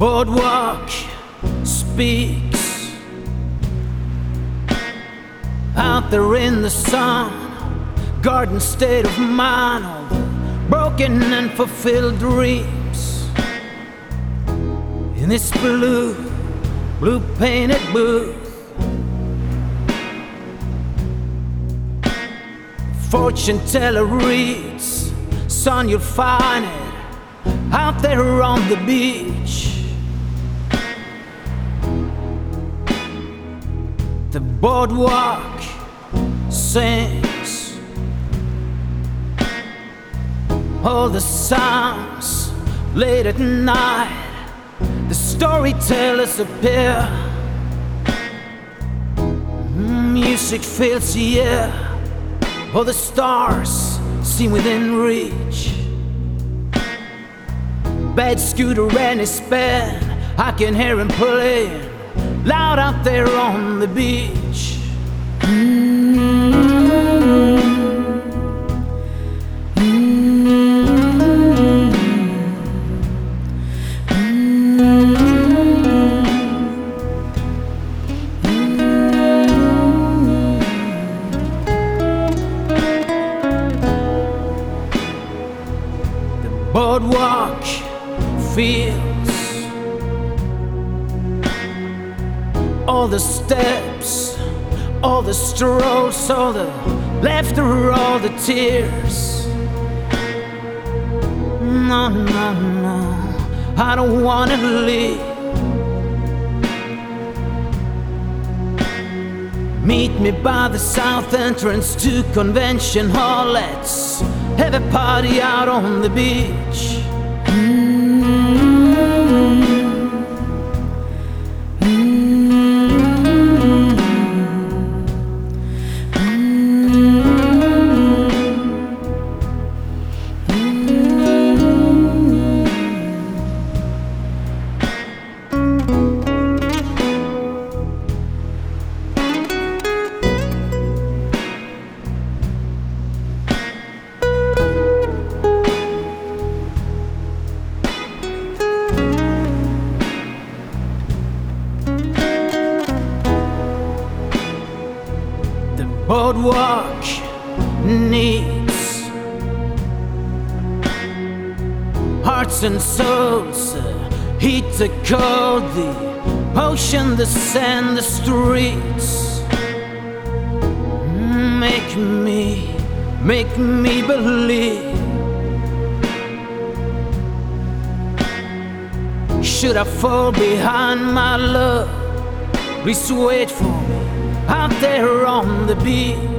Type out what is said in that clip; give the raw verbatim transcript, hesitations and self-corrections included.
boardwalk speaks out there in the sun, garden state of mind, all the broken and fulfilled dreams in this blue, blue painted booth. Fortune teller reads, son, you'll find it out there on the beach. The boardwalk sings all the sounds late at night. The storytellers appear. Music fills the air. All the stars seem within reach. Bad scooter and his band, I can hear him playing loud out there on the beach. Boardwalk fields, all the steps, all the strolls, all the laughter, all the tears. No, no, no, I don't wanna leave. Meet me by the south entrance to Convention Hall. Let's have a party out on the beach. Boardwalk needs hearts and souls, uh, heat the cold, the ocean, the sand, the streets. Make me, make me believe. Should I fall behind my love, please wait for me out there on the beach.